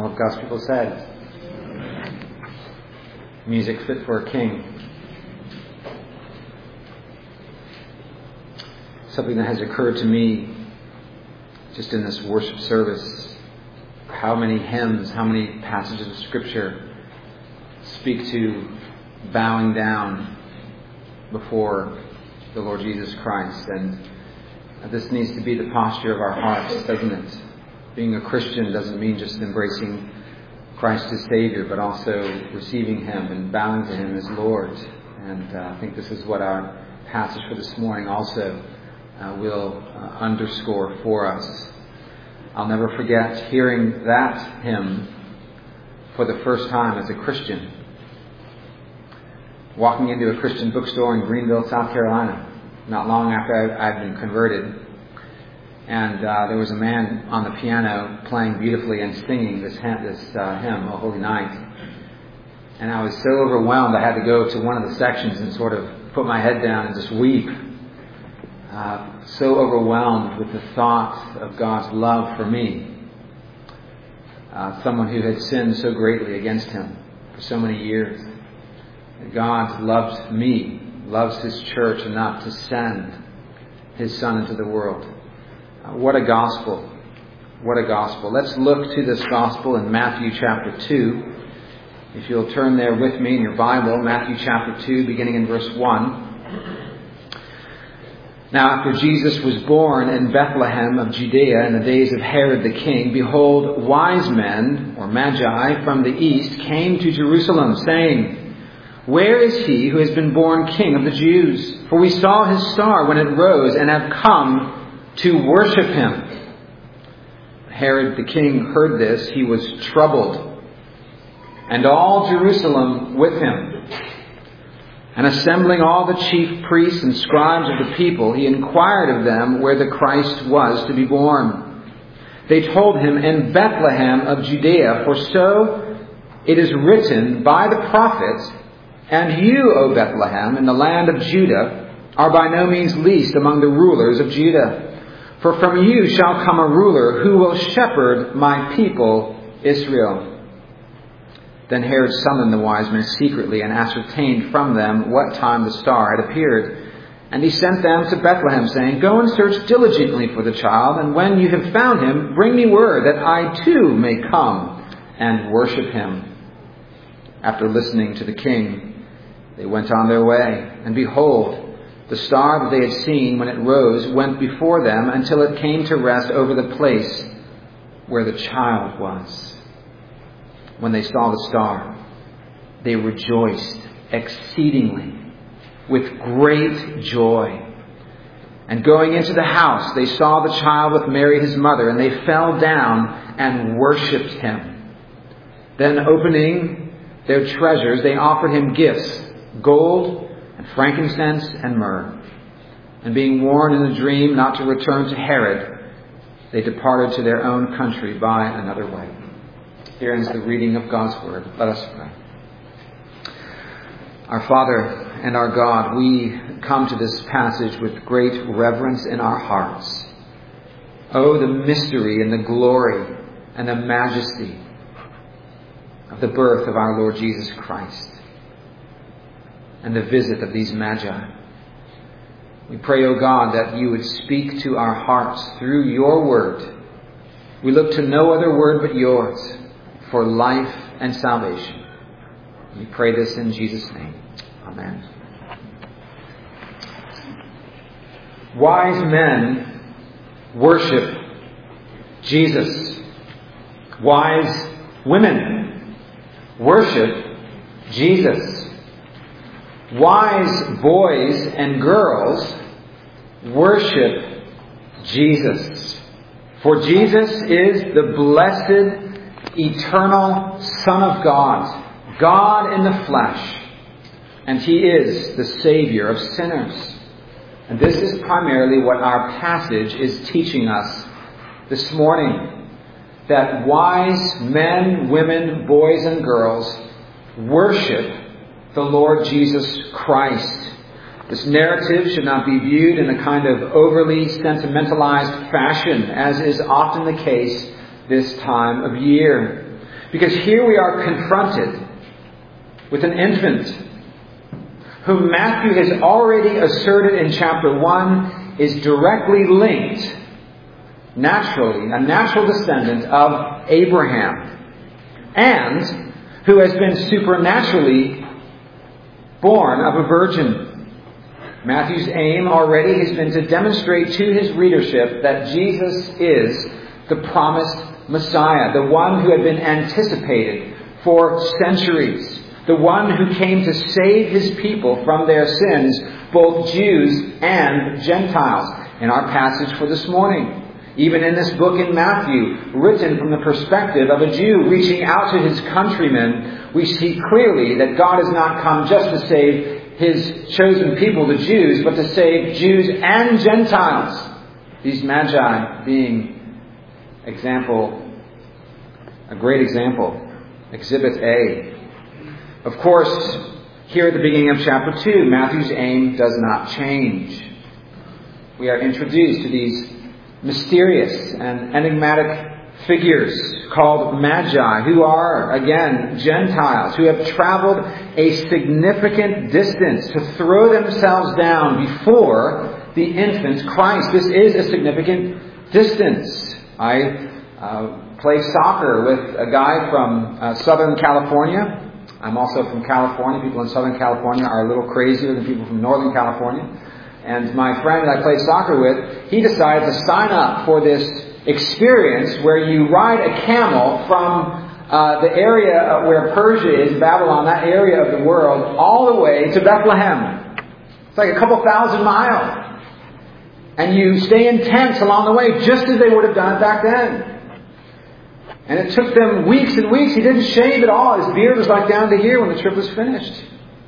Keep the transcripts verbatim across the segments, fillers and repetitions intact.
All of God's people said, music fit for a king. Something that has occurred to me just in this worship service. How many hymns, how many passages of Scripture speak to bowing down before the Lord Jesus Christ. And this needs to be the posture of our hearts, doesn't it? Being a Christian doesn't mean just embracing Christ as Savior, but also receiving Him and bowing to Him as Lord. And uh, I think this is what our passage for this morning also uh, will uh, underscore for us. I'll never forget hearing that hymn for the first time as a Christian. Walking into a Christian bookstore in Greenville, South Carolina, not long after I'd been converted. And uh, there was a man on the piano playing beautifully and singing this, this uh, hymn, O Holy Night. And I was so overwhelmed I had to go to one of the sections and sort of put my head down and just weep. Uh, so overwhelmed with the thought of God's love for me. Uh, someone who had sinned so greatly against Him for so many years. God loves me, loves His church enough to send His Son into the world. Uh, what a gospel. What a gospel. Let's look to this gospel in Matthew chapter two. If you'll turn there with me in your Bible, Matthew chapter two, beginning in verse one. Now after Jesus was born in Bethlehem of Judea in the days of Herod the king, behold, wise men, or magi, from the east came to Jerusalem, saying, Where is he who has been born King of the Jews? For we saw his star when it rose and have come to worship him. Herod the king heard this. He was troubled, and all Jerusalem with him. And assembling all the chief priests and scribes of the people, he inquired of them where the Christ was to be born. They told him, In Bethlehem of Judea, for so it is written by the prophets, And you, O Bethlehem, in the land of Judah, are by no means least among the rulers of Judah. For from you shall come a ruler who will shepherd my people Israel. Then Herod summoned the wise men secretly and ascertained from them what time the star had appeared. And he sent them to Bethlehem, saying, Go and search diligently for the child, and when you have found him, bring me word that I too may come and worship him. After listening to the king, they went on their way. And behold, the star that they had seen when it rose went before them until it came to rest over the place where the child was. When they saw the star, they rejoiced exceedingly with great joy. And going into the house, they saw the child with Mary his mother, and they fell down and worshipped him. Then opening their treasures, they offered him gifts, gold and frankincense and myrrh. And being warned in a dream not to return to Herod, they departed to their own country by another way. Here ends the reading of God's Word. Let us pray. Our Father and our God, we come to this passage with great reverence in our hearts. Oh, the mystery and the glory and the majesty of the birth of our Lord Jesus Christ and the visit of these magi. We pray, O God, that you would speak to our hearts through your word. We look to no other word but yours for life and salvation. We pray this in Jesus' name. Amen. Wise men worship Jesus. Wise women worship Jesus. Wise boys and girls worship Jesus. For Jesus is the blessed eternal Son of God, God in the flesh, and He is the Savior of sinners. And this is primarily what our passage is teaching us this morning, that wise men, women, boys and girls worship the Lord Jesus Christ. This narrative should not be viewed in a kind of overly sentimentalized fashion, as is often the case this time of year. Because here we are confronted with an infant whom Matthew has already asserted in chapter one is directly linked, naturally, a natural descendant of Abraham, and who has been supernaturally born of a virgin. Matthew's aim already has been to demonstrate to his readership that Jesus is the promised Messiah, the one who had been anticipated for centuries, the one who came to save his people from their sins, both Jews and Gentiles. In our passage for this morning, even in this book in Matthew, written from the perspective of a Jew reaching out to his countrymen, we see clearly that God has not come just to save his chosen people, the Jews, but to save Jews and Gentiles. These magi being example, a great example, exhibit A. Of course, here at the beginning of chapter two, Matthew's aim does not change. We are introduced to these mysterious and enigmatic figures called Magi, who are, again, Gentiles, who have traveled a significant distance to throw themselves down before the infant Christ. This is a significant distance. I uh, play soccer with a guy from uh, Southern California. I'm also from California. People in Southern California are a little crazier than people from Northern California. And my friend that I played soccer with, he decided to sign up for this experience where you ride a camel from uh, the area where Persia is, Babylon, that area of the world, all the way to Bethlehem. It's like a couple thousand miles. And you stay in tents along the way, just as they would have done it back then. And it took them weeks and weeks. He didn't shave at all. His beard was like down to here when the trip was finished.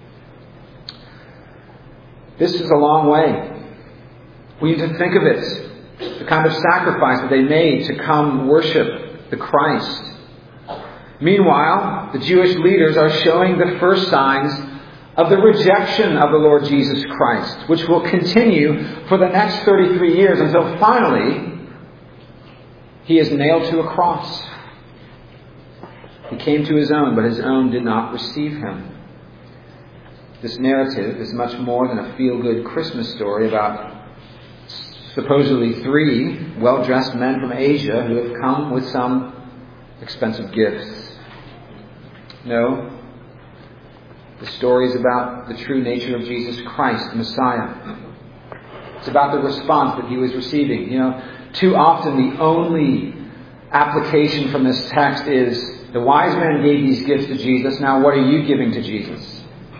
This is a long way. We need to think of it. The kind of sacrifice that they made to come worship the Christ. Meanwhile, the Jewish leaders are showing the first signs of the rejection of the Lord Jesus Christ, which will continue for the next thirty-three years until finally he is nailed to a cross. He came to his own, but his own did not receive him. This narrative is much more than a feel-good Christmas story about supposedly three well-dressed men from Asia who have come with some expensive gifts. No. The story is about the true nature of Jesus Christ, Messiah. It's about the response that he was receiving. You know, too often the only application from this text is the wise men gave these gifts to Jesus. Now what are you giving to Jesus?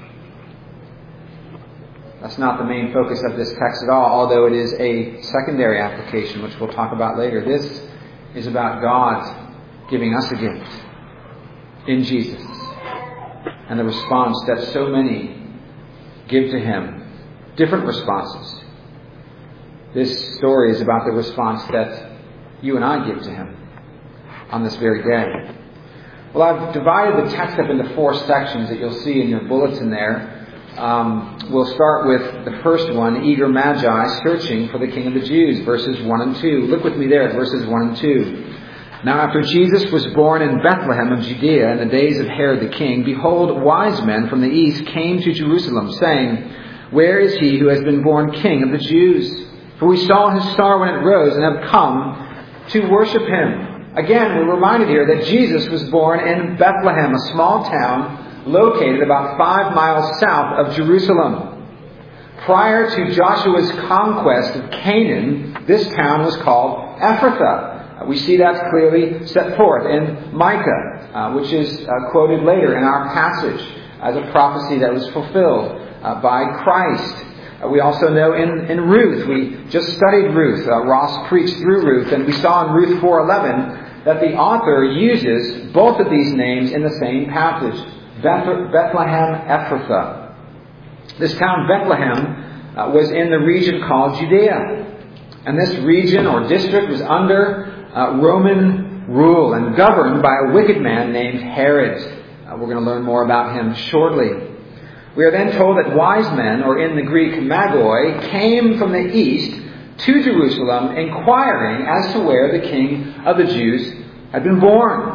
That's not the main focus of this text at all, although it is a secondary application, which we'll talk about later. This is about God giving us a gift in Jesus, and the response that so many give to him. Different responses. This story is about the response that you and I give to him on this very day. Well, I've divided the text up into four sections that you'll see in your bulletin there. Um, we'll start with the first one, eager magi searching for the King of the Jews, verses one and two. Look with me there at verses one and two. Now after Jesus was born in Bethlehem of Judea in the days of Herod the king, behold, wise men from the east came to Jerusalem, saying, Where is he who has been born King of the Jews? For we saw his star when it rose and have come to worship him. Again, we're reminded here that Jesus was born in Bethlehem, a small town located about five miles south of Jerusalem. Prior to Joshua's conquest of Canaan, this town was called Ephrathah. We see that clearly set forth in Micah, uh, which is uh, quoted later in our passage as a prophecy that was fulfilled uh, by Christ. Uh, we also know in, in Ruth, we just studied Ruth. Uh, Ross preached through Ruth, and we saw in Ruth four eleven that the author uses both of these names in the same passage. Bethlehem Ephrathah. This town Bethlehem uh, was in the region called Judea. And this region or district was under uh, Roman rule and governed by a wicked man named Herod. Uh, we're going to learn more about him shortly. We are then told that wise men, or in the Greek magoi, came from the east to Jerusalem inquiring as to where the King of the Jews had been born.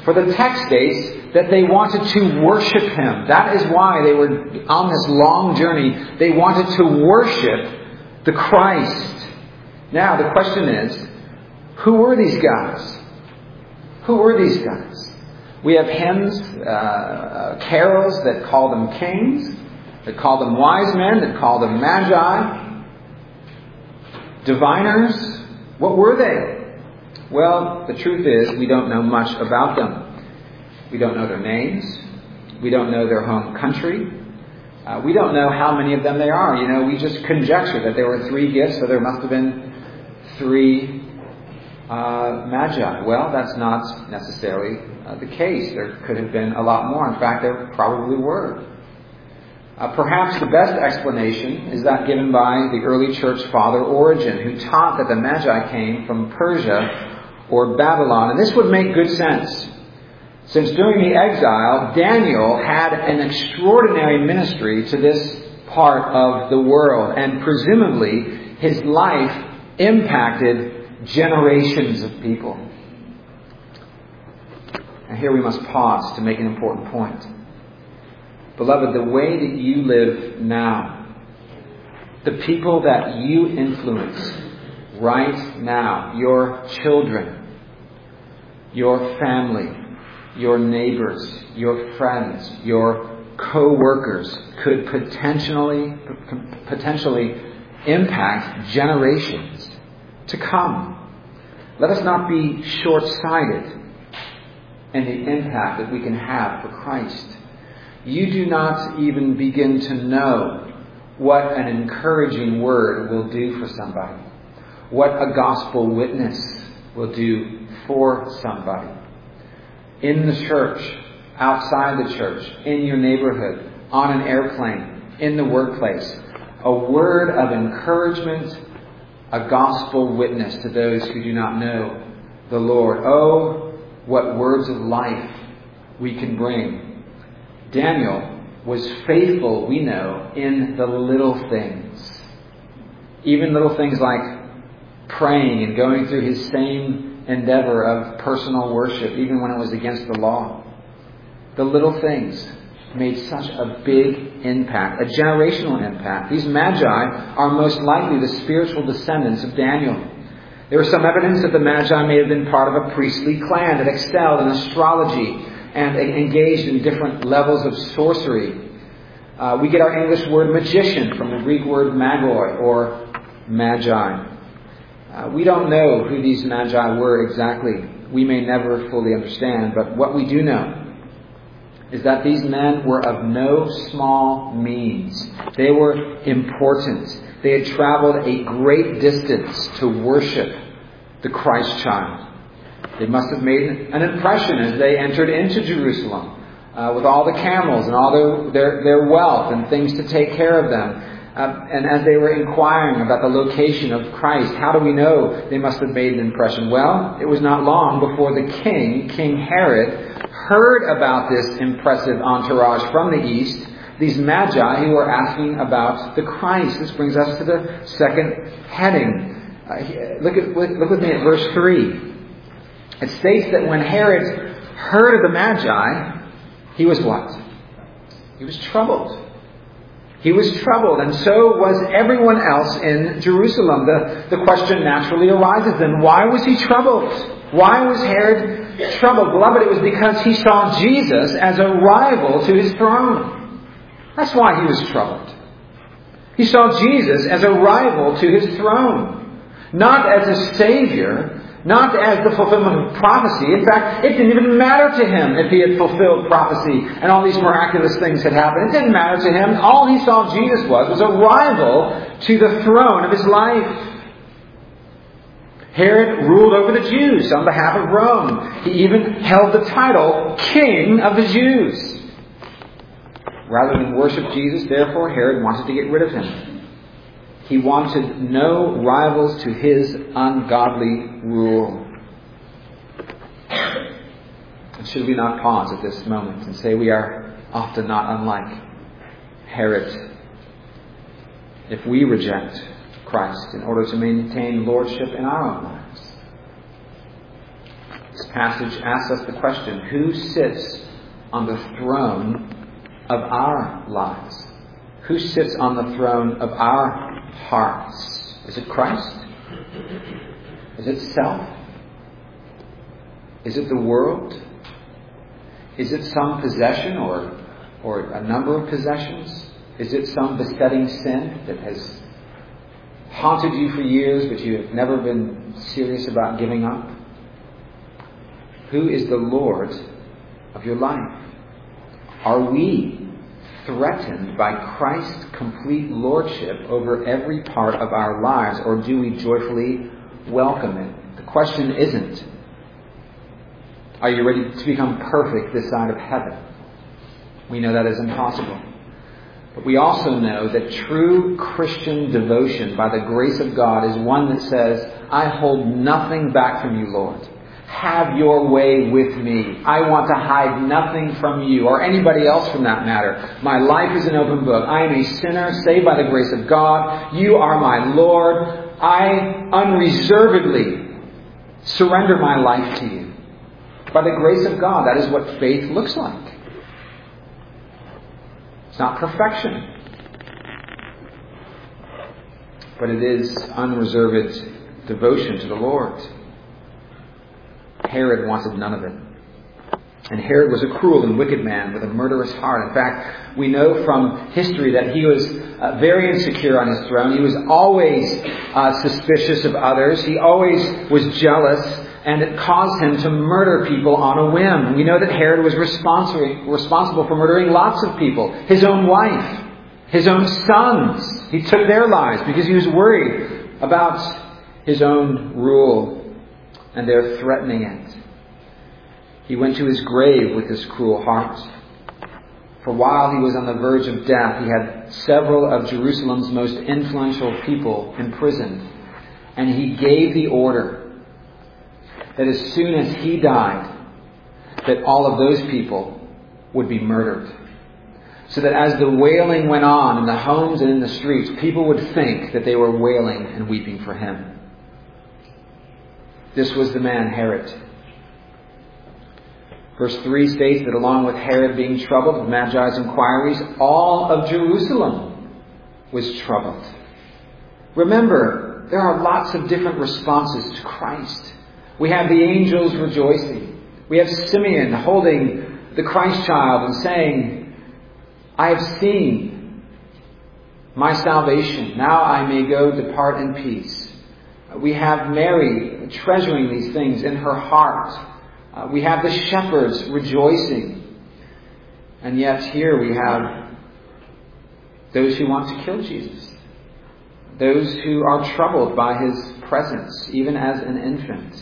For the text states that they wanted to worship Him. That is why they were on this long journey. They wanted to worship the Christ. Now, the question is, who were these guys? Who were these guys? We have hymns, uh, uh, carols that call them kings, that call them wise men, that call them magi, diviners. What were they? Well, the truth is, we don't know much about them. We don't know their names. We don't know their home country. Uh, we don't know how many of them there are. You know, we just conjecture that there were three gifts, so there must have been three uh, magi. Well, that's not necessarily uh, the case. There could have been a lot more. In fact, there probably were. Uh, perhaps the best explanation is that given by the early church father Origen, who taught that the Magi came from Persia or Babylon. And this would make good sense, since during the exile, Daniel had an extraordinary ministry to this part of the world, and presumably his life impacted generations of people. And here we must pause to make an important point. Beloved, the way that you live now, the people that you influence right now, your children, your family, your neighbors, your friends, your co-workers, could potentially, potentially impact generations to come. Let us not be short-sighted in the impact that we can have for Christ. You do not even begin to know what an encouraging word will do for somebody, what a gospel witness will do for somebody. In the church, outside the church, in your neighborhood, on an airplane, in the workplace, a word of encouragement, a gospel witness to those who do not know the Lord. Oh, what words of life we can bring. Daniel was faithful, we know, in the little things. Even little things like praying and going through his same endeavor of personal worship, even when it was against the law. The little things made such a big impact, a generational impact. These magi are most likely the spiritual descendants of Daniel. There was some evidence that the magi may have been part of a priestly clan that excelled in astrology and engaged in different levels of sorcery. Uh, we get our English word magician from the Greek word magoi, or magi. Uh, we don't know who these magi were exactly. We may never fully understand, but what we do know is that these men were of no small means. They were important. They had traveled a great distance to worship the Christ child. They must have made an impression as they entered into Jerusalem uh, with all the camels and all their, their, their wealth and things to take care of them. Uh, and as they were inquiring about the location of Christ, how do we know they must have made an impression? Well, it was not long before the king, King Herod, heard about this impressive entourage from the east, these magi who were asking about the Christ. This brings us to the second heading. Uh, look, at, look with me at verse three. It states that when Herod heard of the Magi, he was what? He was troubled. He was troubled, and so was everyone else in Jerusalem. The, the question naturally arises then, why was he troubled? Why was Herod troubled? Beloved, it was because he saw Jesus as a rival to his throne. That's why he was troubled. He saw Jesus as a rival to his throne, not as a Savior, not as the fulfillment of prophecy. In fact, it didn't even matter to him if he had fulfilled prophecy and all these miraculous things had happened. It didn't matter to him. All he saw Jesus was was a rival to the throne of his life. Herod ruled over the Jews on behalf of Rome. He even held the title King of the Jews. Rather than worship Jesus, therefore, Herod wanted to get rid of him. He wanted no rivals to his ungodly rule. And should we not pause at this moment and say we are often not unlike Herod if we reject Christ in order to maintain lordship in our own lives? Let's passage asks us the question, who sits on the throne of our lives? Who sits on the throne of our hearts? Is it Christ? Is it self? Is it the world? Is it some possession or, or a number of possessions? Is it some besetting sin that has haunted you for years but you have never been serious about giving up? Who is the Lord of your life? Are we threatened by Christ's complete lordship over every part of our lives, or do we joyfully welcome it? The question isn't, are you ready to become perfect this side of heaven? We know that is impossible. But we also know that true Christian devotion by the grace of God is one that says, I hold nothing back from you, Lord. Have your way with me. I want to hide nothing from you or anybody else from that matter. My life is an open book. I am a sinner saved by the grace of God. You are my Lord. I unreservedly surrender my life to you. By the grace of God, that is what faith looks like. It's not perfection, but it is unreserved devotion to the Lord. Herod wanted none of it. And Herod was a cruel and wicked man with a murderous heart. In fact, we know from history that he was uh, very insecure on his throne. He was always uh, suspicious of others. He always was jealous, and it caused him to murder people on a whim. We know that Herod was responsible responsible for murdering lots of people. His own wife, his own sons. He took their lives because he was worried about his own rule and their threatening it. He went to his grave with this cruel heart. For while he was on the verge of death, he had several of Jerusalem's most influential people imprisoned. And he gave the order that as soon as he died, that all of those people would be murdered. So that as the wailing went on in the homes and in the streets, people would think that they were wailing and weeping for him. This was the man Herod. Verse three states that along with Herod being troubled with Magi's inquiries, all of Jerusalem was troubled. Remember, there are lots of different responses to Christ. We have the angels rejoicing. We have Simeon holding the Christ child and saying, I have seen my salvation. Now I may go depart in peace. We have Mary treasuring these things in her heart. Uh, we have the shepherds rejoicing. And yet here we have those who want to kill Jesus. Those who are troubled by his presence, even as an infant.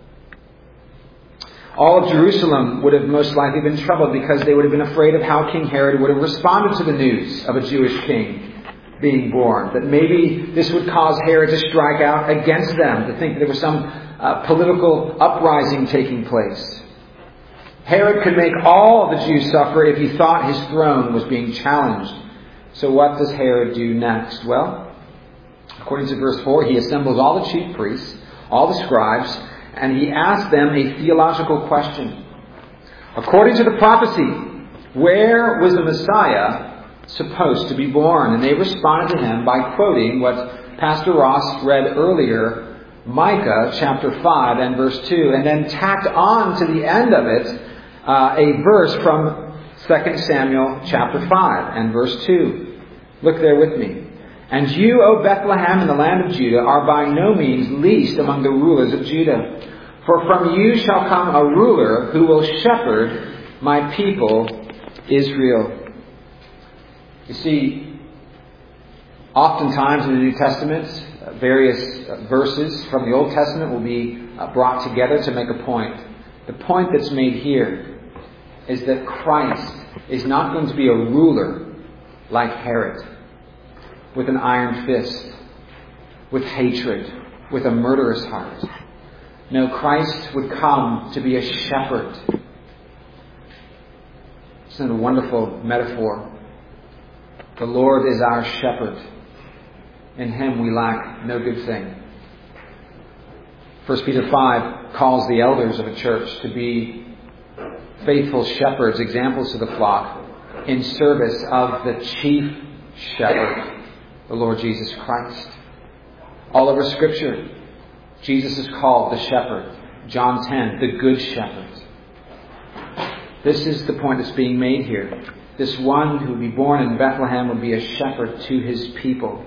All of Jerusalem would have most likely been troubled because they would have been afraid of how King Herod would have responded to the news of a Jewish king being born. That maybe this would cause Herod to strike out against them, to think there was some uh, political uprising taking place. Herod could make all the Jews suffer if he thought his throne was being challenged. So what does Herod do next? Well, according to verse four, he assembles all the chief priests, all the scribes, and he asks them a theological question. According to the prophecy, where was the Messiah supposed to be born? And they responded to him by quoting what Pastor Ross read earlier, Micah chapter five and verse two, and then tacked on to the end of it uh, a verse from Second Samuel chapter five and verse two. Look there with me. And you, O Bethlehem, in the land of Judah, are by no means least among the rulers of Judah. For from you shall come a ruler who will shepherd my people Israel. You see, oftentimes in the New Testament, uh, various uh, verses from the Old Testament will be uh, brought together to make a point. The point that's made here is that Christ is not going to be a ruler like Herod, with an iron fist, with hatred, with a murderous heart. No, Christ would come to be a shepherd. Isn't it a wonderful metaphor? The Lord is our shepherd. In him we lack no good thing. First Peter five calls the elders of a church to be faithful shepherds, examples to the flock, in service of the chief shepherd, the Lord Jesus Christ. All over Scripture, Jesus is called the shepherd. John ten, the good shepherd. This is the point that's being made here. This one who would be born in Bethlehem would be a shepherd to his people.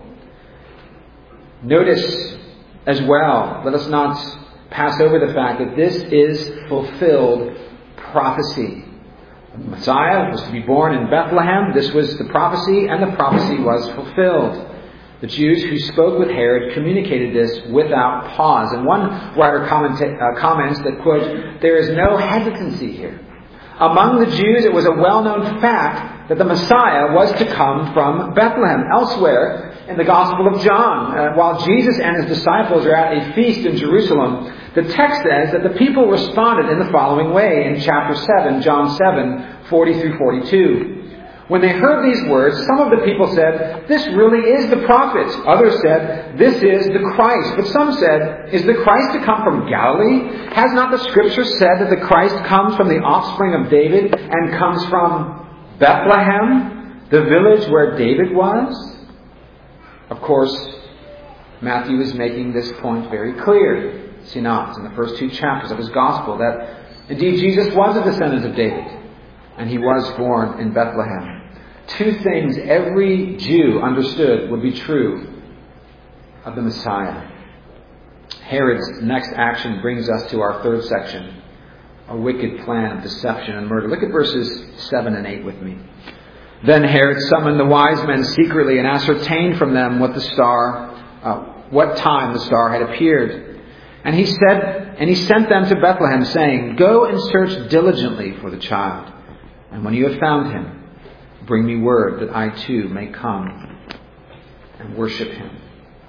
Notice as well, let us not pass over the fact that this is fulfilled prophecy. The Messiah was to be born in Bethlehem. This was the prophecy, and the prophecy was fulfilled. The Jews who spoke with Herod communicated this without pause. And one writer commenta- uh, comments that, quote, there is no hesitancy here. Among the Jews, it was a well-known fact that the Messiah was to come from Bethlehem. Elsewhere, in the Gospel of John, uh, while Jesus and his disciples are at a feast in Jerusalem, the text says that the people responded in the following way in chapter seven, John seven, forty through forty-two. When they heard these words, some of the people said, this really is the prophet. Others said, this is the Christ. But some said, is the Christ to come from Galilee? Has not the Scripture said that the Christ comes from the offspring of David and comes from Bethlehem, the village where David was? Of course, Matthew is making this point very clear. See not in the first two chapters of his Gospel that indeed Jesus was a descendant of David, and he was born in Bethlehem. Two things every Jew understood would be true of the Messiah. Herod's next action brings us to our third section, a wicked plan of deception and murder. Look at verses seven and eight with me. Then Herod summoned the wise men secretly and ascertained from them what the star, uh, what time the star had appeared. And he said, and he sent them to Bethlehem, saying, go and search diligently for the child. And when you have found him, bring me word that I too may come and worship him.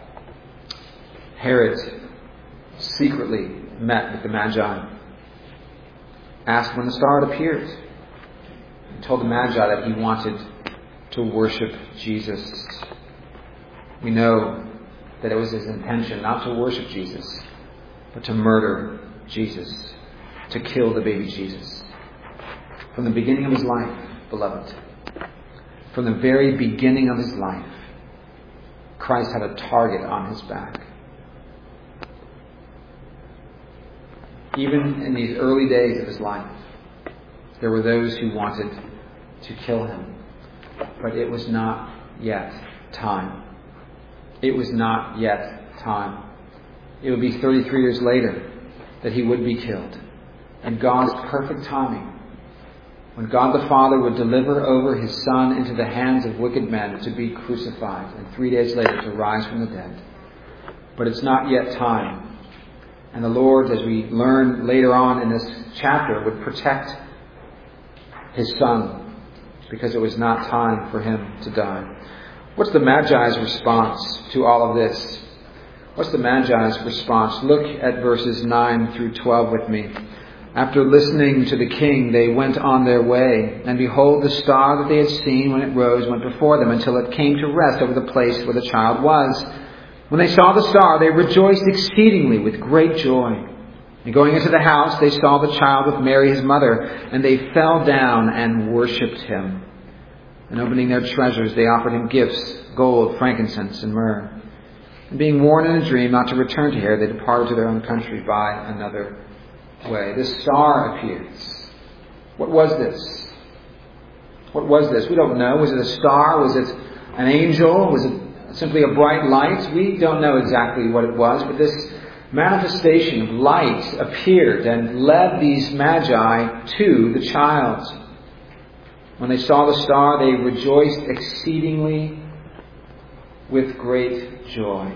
Herod secretly met with the Magi, asked when the star had appeared, and told the Magi that he wanted to worship Jesus. We know that it was his intention not to worship Jesus, but to murder Jesus, to kill the baby Jesus. From the beginning of his life, beloved, from the very beginning of his life, Christ had a target on his back. Even in these early days of his life, there were those who wanted to kill him. But it was not yet time. It was not yet time. It would be thirty-three years later that he would be killed. And God's perfect timing, when God the Father would deliver over his Son into the hands of wicked men to be crucified, and three days later to rise from the dead. But it's not yet time. And the Lord, as we learn later on in this chapter, would protect his Son, because it was not time for him to die. What's the Magi's response to all of this? What's the Magi's response? Look at verses nine through twelve with me. After listening to the king, they went on their way, and behold, the star that they had seen when it rose went before them until it came to rest over the place where the child was. When they saw the star, they rejoiced exceedingly with great joy. And going into the house, they saw the child with Mary his mother, and they fell down and worshipped him. And opening their treasures, they offered him gifts, gold, frankincense, and myrrh. And being warned in a dream not to return to Herod, they departed to their own country by another way. This star appears. What was this? What was this? We don't know. Was it a star? Was it an angel? Was it simply a bright light? We don't know exactly what it was, but this manifestation of light appeared and led these Magi to the child. When they saw the star, they rejoiced exceedingly with great joy.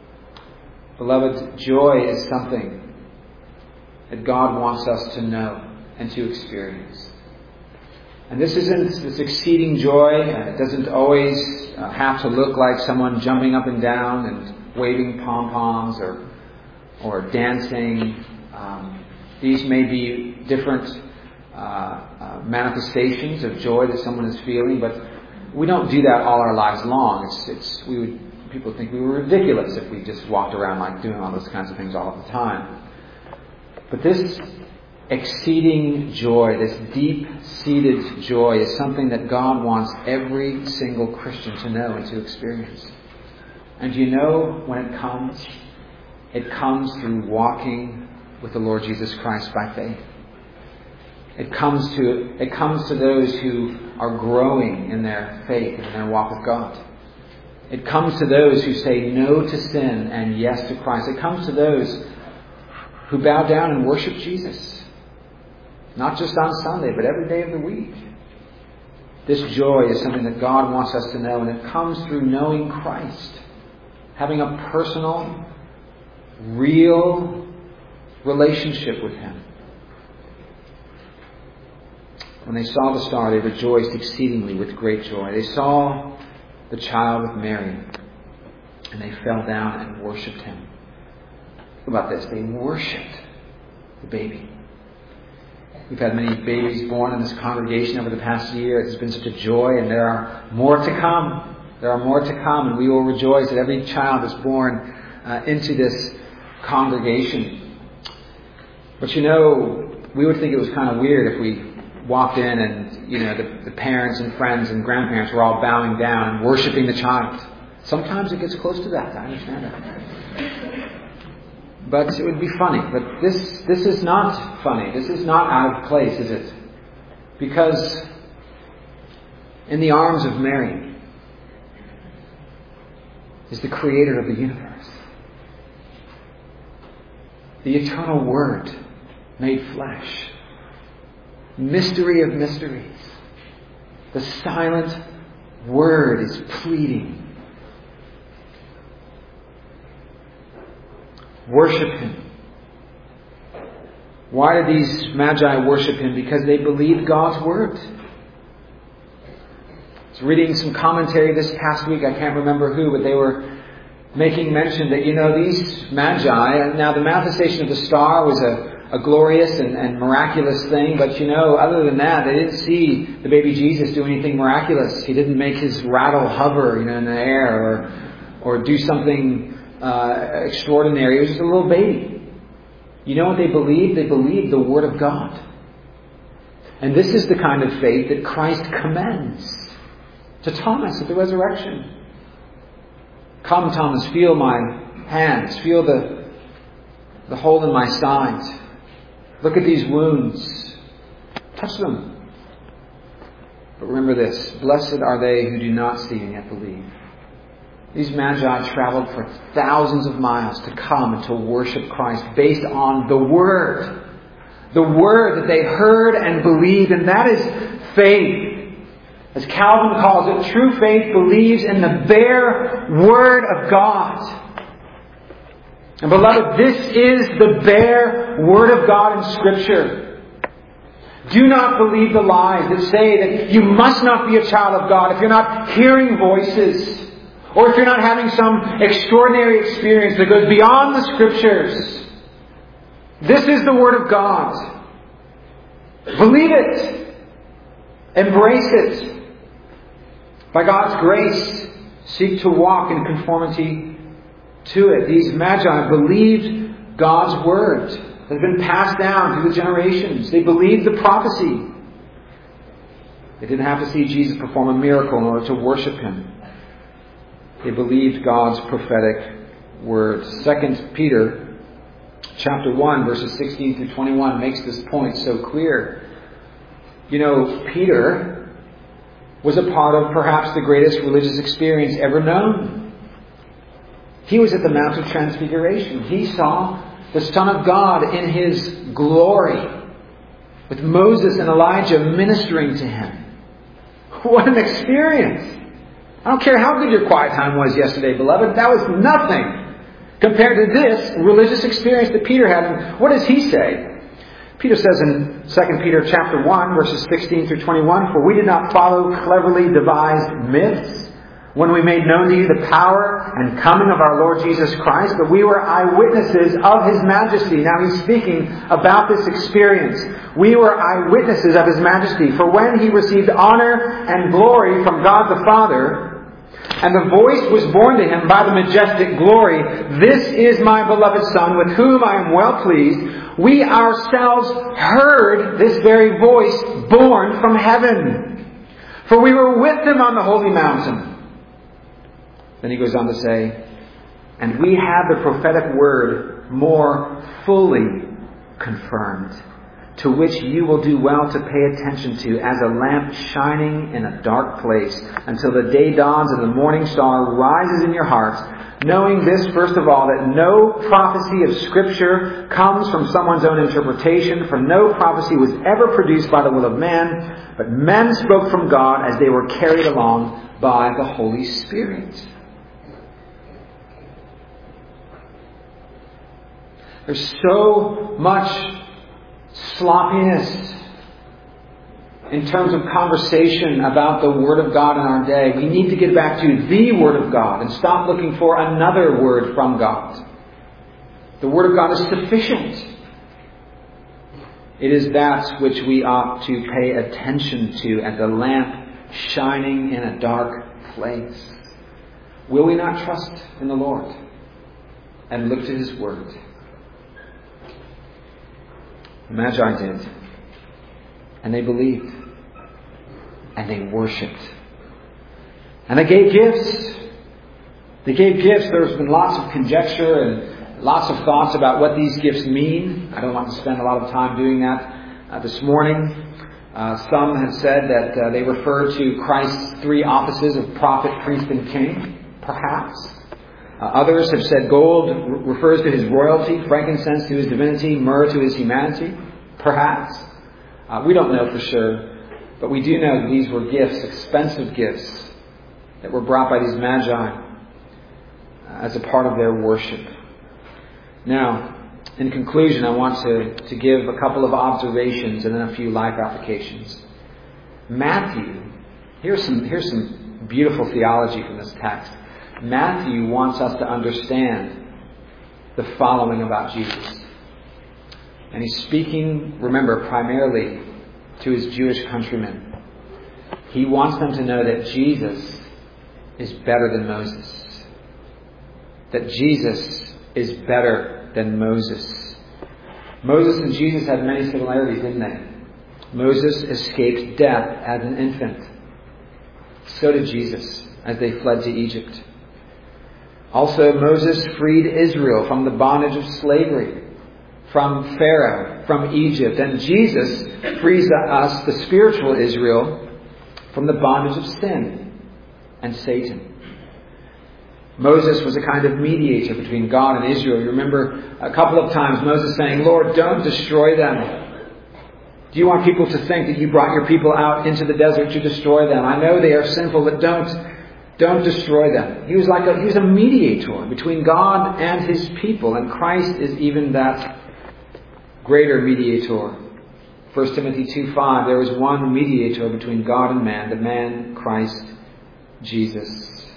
Beloved, joy is something that God wants us to know and to experience. And this isn't this exceeding joy. It doesn't always uh, have to look like someone jumping up and down and waving pom-poms or or dancing. Um, these may be different uh, uh, manifestations of joy that someone is feeling, but we don't do that all our lives long. It's, it's we would people think we were ridiculous if we just walked around like doing all those kinds of things all the time. But this exceeding joy, this deep-seated joy is something that God wants every single Christian to know and to experience. And you know when it comes? It comes through walking with the Lord Jesus Christ by faith. It comes to it comes to those who are growing in their faith and in their walk with God. It comes to those who say no to sin and yes to Christ. It comes to those who bow down and worship Jesus. Not just on Sunday, but every day of the week. This joy is something that God wants us to know, and it comes through knowing Christ. Having a personal, real relationship with Him. When they saw the star, they rejoiced exceedingly with great joy. They saw the child with Mary, and they fell down and worshipped Him. Think about this. They worshipped the baby. We've had many babies born in this congregation over the past year. It's been such a joy, and there are more to come. There are more to come, and we will rejoice that every child is born uh, into this congregation. But you know, we would think it was kind of weird if we walked in and, you know, the, the parents and friends and grandparents were all bowing down and worshiping the child. Sometimes it gets close to that. I understand that. But it would be funny. But this this is not funny. This is not out of place, is it? Because in the arms of Mary is the Creator of the universe. The eternal Word made flesh. Mystery of mysteries. The silent Word is pleading. Worship Him. Why did these magi worship Him? Because they believed God's Word. I was reading some commentary this past week. I can't remember who, but they were making mention that, you know, these magi, now the manifestation of the star was a, a glorious and, and miraculous thing, but, you know, other than that, they didn't see the baby Jesus do anything miraculous. He didn't make his rattle hover, you know, in the air, or or do something Uh, extraordinary. He was just a little baby. You know what they believed? They believed the Word of God. And this is the kind of faith that Christ commends to Thomas at the resurrection. Come, Thomas, feel my hands. Feel the, the hole in my side. Look at these wounds. Touch them. But remember this. Blessed are they who do not see and yet believe. These magi traveled for thousands of miles to come and to worship Christ based on the Word. The Word that they heard and believed, and that is faith. As Calvin calls it, true faith believes in the bare Word of God. And beloved, this is the bare Word of God in Scripture. Do not believe the lies that say that you must not be a child of God if you're not hearing voices. Or if you're not having some extraordinary experience that goes beyond the Scriptures. This is the Word of God. Believe it. Embrace it. By God's grace, seek to walk in conformity to it. These magi believed God's Word that had been passed down through the generations. They believed the prophecy. They didn't have to see Jesus perform a miracle in order to worship Him. They believed God's prophetic word. Second Peter chapter one, verses sixteen through twenty-one makes this point so clear. You know, Peter was a part of perhaps the greatest religious experience ever known. He was at the Mount of Transfiguration. He saw the Son of God in His glory, with Moses and Elijah ministering to Him. What an experience! I don't care how good your quiet time was yesterday, beloved. That was nothing compared to this religious experience that Peter had. And what does he say? Peter says in Second Peter chapter one, verses sixteen through twenty-one, "For we did not follow cleverly devised myths when we made known to you the power and coming of our Lord Jesus Christ, but we were eyewitnesses of His majesty." Now he's speaking about this experience. We were eyewitnesses of His majesty. For when He received honor and glory from God the Father, And the voice was borne to him by the majestic glory, "This is my beloved Son, with whom I am well pleased." We ourselves heard this very voice borne from heaven, for we were with him on the holy mountain. Then he goes on to say, "And we have the prophetic word more fully confirmed, to which you will do well to pay attention to, as a lamp shining in a dark place, until the day dawns and the morning star rises in your hearts, knowing this, first of all, that no prophecy of Scripture comes from someone's own interpretation, for no prophecy was ever produced by the will of man, but men spoke from God as they were carried along by the Holy Spirit." There's so much sloppiness in terms of conversation about the Word of God in our day. We need to get back to the Word of God and stop looking for another word from God. The Word of God is sufficient. It is that which we ought to pay attention to as a lamp shining in a dark place. Will we not trust in the Lord and look to His Word? The Magi did. And they believed. And they worshipped. And they gave gifts. They gave gifts. There's been lots of conjecture and lots of thoughts about what these gifts mean. I don't want to spend a lot of time doing that uh, this morning. Uh, some have said that uh, they refer to Christ's three offices of prophet, priest, and king. Perhaps. Uh, others have said gold re- refers to His royalty, frankincense to His divinity, myrrh to His humanity. Perhaps. Uh, we don't know for sure. But we do know that these were gifts, expensive gifts, that were brought by these Magi uh, as a part of their worship. Now, in conclusion, I want to, to give a couple of observations and then a few life applications. Matthew, here's some, here's some beautiful theology from this text. Matthew wants us to understand the following about Jesus. And he's speaking, remember, primarily to his Jewish countrymen. He wants them to know that Jesus is better than Moses. That Jesus is better than Moses. Moses and Jesus had many similarities, didn't they? Moses escaped death as an infant. So did Jesus as they fled to Egypt. Also, Moses freed Israel from the bondage of slavery, from Pharaoh, from Egypt. And Jesus frees us, the spiritual Israel, from the bondage of sin and Satan. Moses was a kind of mediator between God and Israel. You remember a couple of times Moses saying, "Lord, don't destroy them. Do you want people to think that you brought your people out into the desert to destroy them? I know they are sinful, but don't Don't destroy them." He was like a, he was a mediator between God and His people. And Christ is even that greater mediator. First Timothy two five, there is one mediator between God and man, the man Christ Jesus.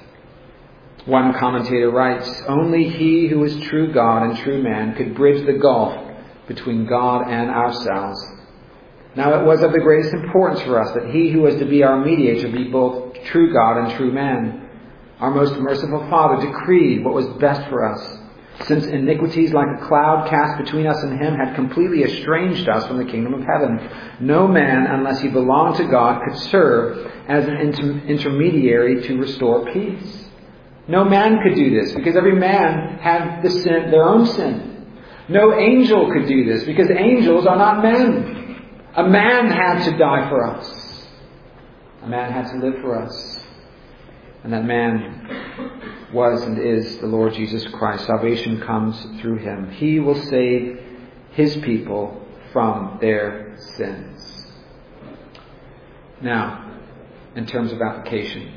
One commentator writes, "Only He who is true God and true man could bridge the gulf between God and ourselves. Now it was of the greatest importance for us that He who was to be our mediator be both true God and true man. Our most merciful Father decreed what was best for us, since iniquities like a cloud cast between us and Him had completely estranged us from the kingdom of heaven. No man, unless he belonged to God, could serve as an inter- intermediary to restore peace. No man could do this, because every man had the sin, their own sin. No angel could do this, because angels are not men. A man had to die for us. A man had to live for us. And that man was and is the Lord Jesus Christ. Salvation comes through Him. He will save His people from their sins. Now, in terms of application,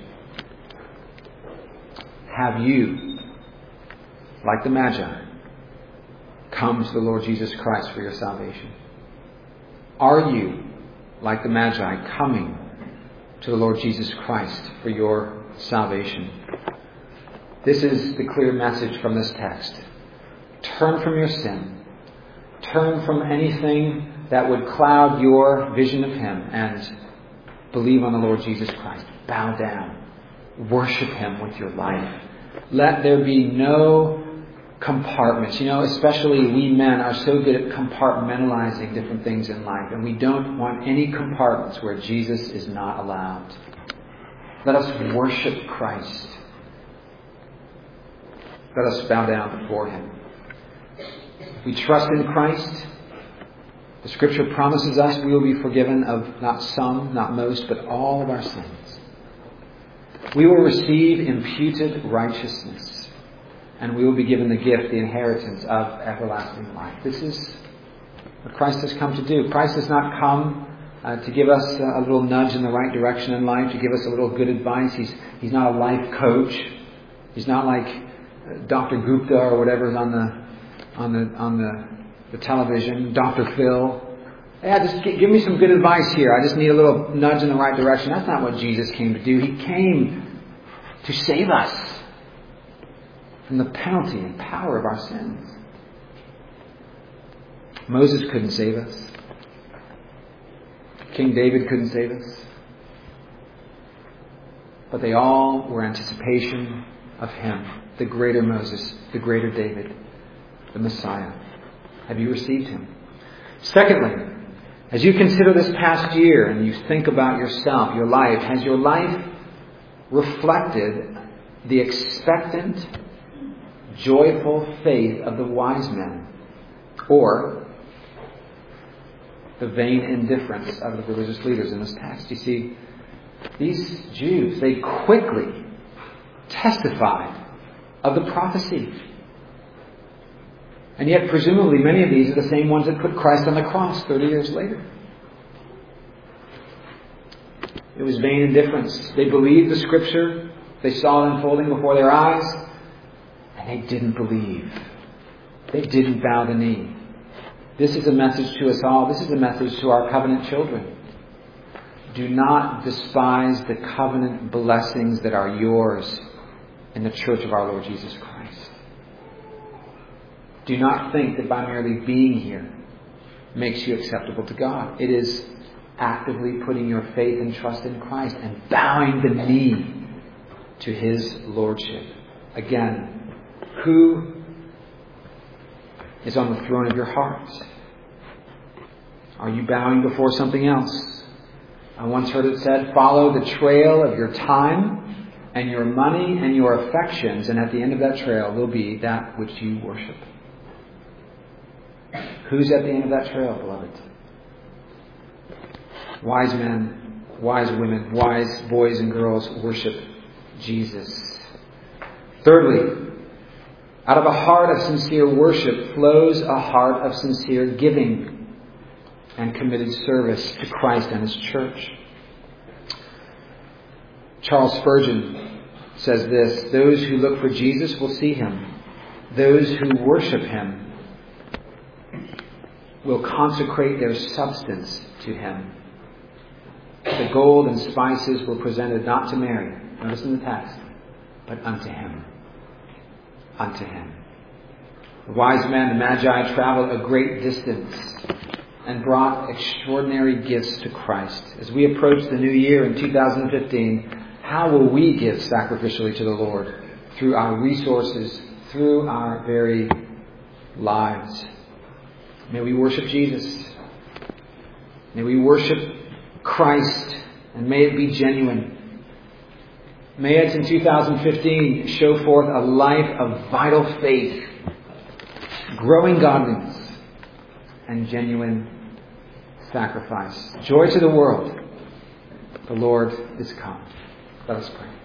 have you, like the Magi, come to the Lord Jesus Christ for your salvation? Are you, like the Magi, coming to the Lord Jesus Christ for your salvation? This is the clear message from this text. Turn from your sin. Turn from anything that would cloud your vision of Him and believe on the Lord Jesus Christ. Bow down Worship Him with your life. Let there be no compartments. You know, especially we men are so good at compartmentalizing different things in life, and we don't want any compartments where Jesus is not allowed. Let us worship Christ. Let us bow down before Him. We trust in Christ. The Scripture promises us we will be forgiven of not some, not most, but all of our sins. We will receive imputed righteousness, and we will be given the gift, the inheritance of everlasting life. This is what Christ has come to do. Christ has not come uh, to give us a little nudge in the right direction in life, to give us a little good advice. He's, he's not a life coach. He's not like Doctor Gupta or whatever is on the on the on the, the television, Doctor Phil. Yeah, just give me some good advice here. I just need a little nudge in the right direction. That's not what Jesus came to do. He came to save us from the penalty and power of our sins. Moses couldn't save us. King David couldn't save us. But they all were anticipation of Him, the greater Moses, the greater David, the Messiah. Have you received Him? Secondly, as you consider this past year and you think about yourself, your life, has your life reflected the expectant, joyful faith of the wise men, or the vain indifference of the religious leaders in this text? You see, these Jews, they quickly testified of the prophecy. And yet, presumably, many of these are the same ones that put Christ on the cross thirty years later. It was vain indifference. They believed the Scripture. They saw it unfolding before their eyes. And they didn't believe. They didn't bow the knee. This is a message to us all. This is a message to our covenant children. Do not despise the covenant blessings that are yours in the church of our Lord Jesus Christ. Do not think that by merely being here makes you acceptable to God. It is actively putting your faith and trust in Christ and bowing the knee to His Lordship. Again, who is on the throne of your heart? Are you bowing before something else? I once heard it said, follow the trail of your time and your money and your affections, and at the end of that trail will be that which you worship. Who's at the end of that trail, beloved? Wise men, wise women, wise boys and girls worship Jesus. Thirdly, out of a heart of sincere worship flows a heart of sincere giving and committed service to Christ and His church. Charles Spurgeon says this: those who look for Jesus will see Him. Those who worship Him will consecrate their substance to Him. The gold and spices were presented not to Mary, notice in the text, but unto Him. Unto Him. The wise men, the Magi, traveled a great distance and brought extraordinary gifts to Christ. As we approach the new year in two thousand fifteen, how will we give sacrificially to the Lord? Through our resources, through our very lives. May we worship Jesus. May we worship Christ, and may it be genuine. May it in two thousand fifteen show forth a life of vital faith, growing godliness, and genuine sacrifice. Joy to the world. The Lord is come. Let us pray.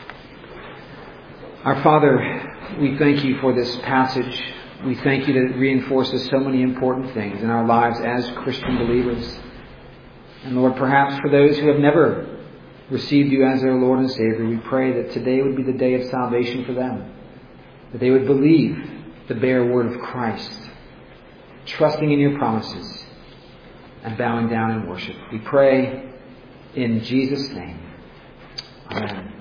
Our Father, we thank You for this passage. We thank You that it reinforces so many important things in our lives as Christian believers. And Lord, perhaps for those who have never received You as their Lord and Savior, we pray that today would be the day of salvation for them. That they would believe the bare word of Christ, trusting in Your promises, and bowing down in worship. We pray in Jesus' name. Amen.